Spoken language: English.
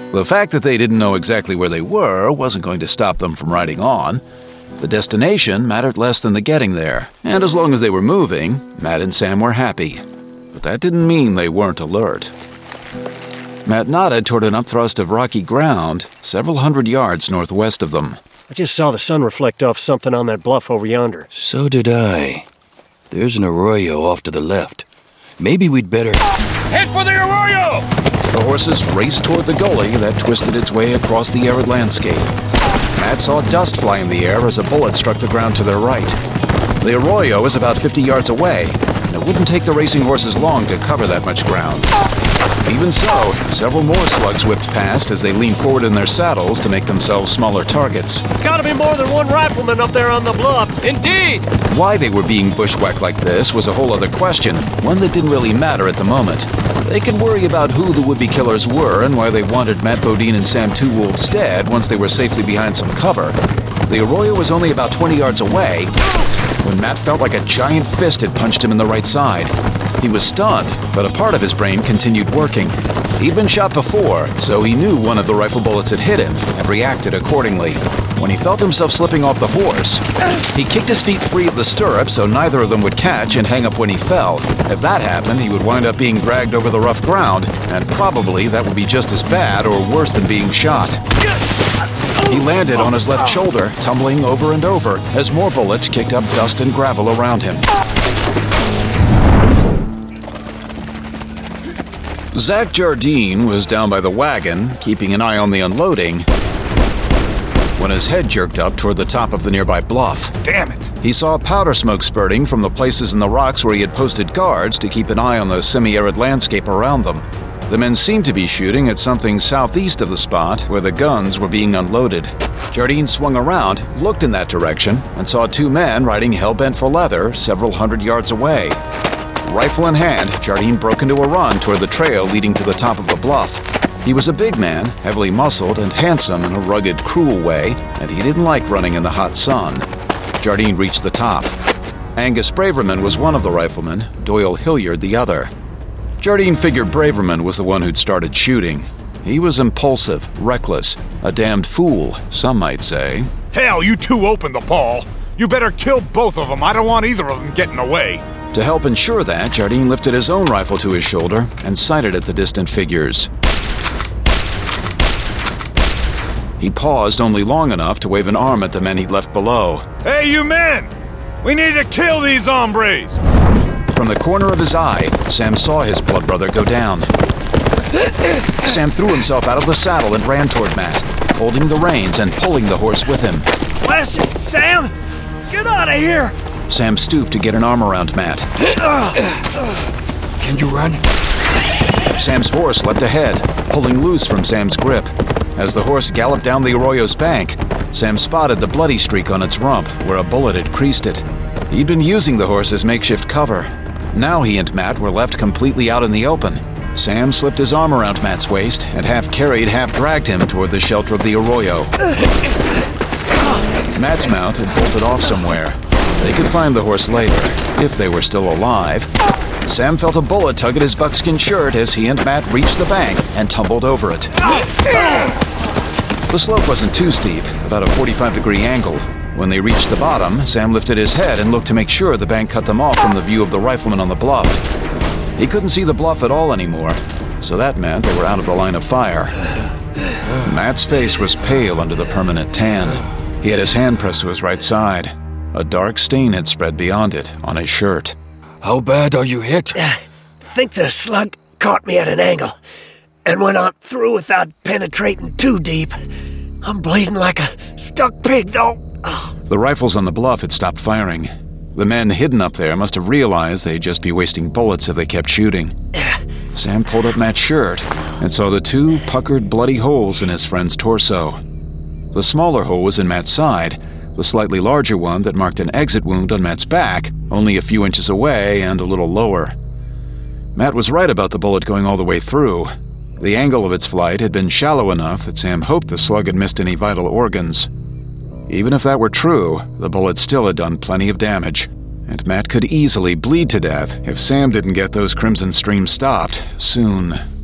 The fact that they didn't know exactly where they were wasn't going to stop them from riding on. The destination mattered less than the getting there, and as long as they were moving, Matt and Sam were happy. But that didn't mean they weren't alert. Matt nodded toward an upthrust of rocky ground several hundred yards northwest of them. I just saw the sun reflect off something on that bluff over yonder. So did I. There's an arroyo off to the left. Maybe we'd better... Head for the arroyo! The horses raced toward the gully that twisted its way across the arid landscape. Matt saw dust fly in the air as a bullet struck the ground to their right. The arroyo was about 50 yards away, and it wouldn't take the racing horses long to cover that much ground. Even so, several more slugs whipped past as they leaned forward in their saddles to make themselves smaller targets. Gotta be more than one rifleman up there on the bluff. Indeed! Why they were being bushwhacked like this was a whole other question, one that didn't really matter at the moment. They could worry about who the would-be killers were and why they wanted Matt Bodine and Sam Two Wolves dead once they were safely behind some cover. The arroyo was only about 20 yards away when Matt felt like a giant fist had punched him in the right side. He was stunned, but a part of his brain continued working. He'd been shot before, so he knew one of the rifle bullets had hit him and reacted accordingly. When he felt himself slipping off the horse, he kicked his feet free of the stirrup so neither of them would catch and hang up when he fell. If that happened, he would wind up being dragged over the rough ground, and probably that would be just as bad or worse than being shot. He landed on his left shoulder, tumbling over and over as more bullets kicked up dust and gravel around him. Zach Jardine was down by the wagon, keeping an eye on the unloading, when his head jerked up toward the top of the nearby bluff. Damn it! He saw powder smoke spurting from the places in the rocks where he had posted guards to keep an eye on the semi-arid landscape around them. The men seemed to be shooting at something southeast of the spot where the guns were being unloaded. Jardine swung around, looked in that direction, and saw two men riding hell-bent for leather several hundred yards away. Rifle in hand, Jardine broke into a run toward the trail leading to the top of the bluff. He was a big man, heavily muscled and handsome in a rugged, cruel way, and he didn't like running in the hot sun. Jardine reached the top. Angus Braverman was one of the riflemen, Doyle Hilliard the other. Jardine figured Braverman was the one who'd started shooting. He was impulsive, reckless, a damned fool, some might say. Hell, you two opened the ball. You better kill both of them. I don't want either of them getting away. To help ensure that, Jardine lifted his own rifle to his shoulder and sighted at the distant figures. He paused only long enough to wave an arm at the men he'd left below. Hey, you men! We need to kill these hombres! From the corner of his eye, Sam saw his blood brother go down. Sam threw himself out of the saddle and ran toward Matt, holding the reins and pulling the horse with him. Bless it, Sam! Get out of here! Sam stooped to get an arm around Matt. Can you run? Sam's horse leapt ahead, pulling loose from Sam's grip. As the horse galloped down the arroyo's bank, Sam spotted the bloody streak on its rump where a bullet had creased it. He'd been using the horse as makeshift cover. Now he and Matt were left completely out in the open. Sam slipped his arm around Matt's waist and half carried, half dragged him toward the shelter of the arroyo. Matt's mount had bolted off somewhere. They could find the horse later, if they were still alive. Sam felt a bullet tug at his buckskin shirt as he and Matt reached the bank and tumbled over it. The slope wasn't too steep, about a 45-degree angle. When they reached the bottom, Sam lifted his head and looked to make sure the bank cut them off from the view of the riflemen on the bluff. He couldn't see the bluff at all anymore, so that meant they were out of the line of fire. Matt's face was pale under the permanent tan. He had his hand pressed to his right side. A dark stain had spread beyond it, on his shirt. How bad are you hit? Think the slug caught me at an angle and went on through without penetrating too deep. I'm bleeding like a stuck pig, though. The rifles on the bluff had stopped firing. The men hidden up there must have realized they'd just be wasting bullets if they kept shooting. Sam pulled up Matt's shirt and saw the two puckered, bloody holes in his friend's torso. The smaller hole was in Matt's side, the slightly larger one that marked an exit wound on Matt's back, only a few inches away and a little lower. Matt was right about the bullet going all the way through. The angle of its flight had been shallow enough that Sam hoped the slug had missed any vital organs. Even if that were true, the bullet still had done plenty of damage, and Matt could easily bleed to death if Sam didn't get those crimson streams stopped soon.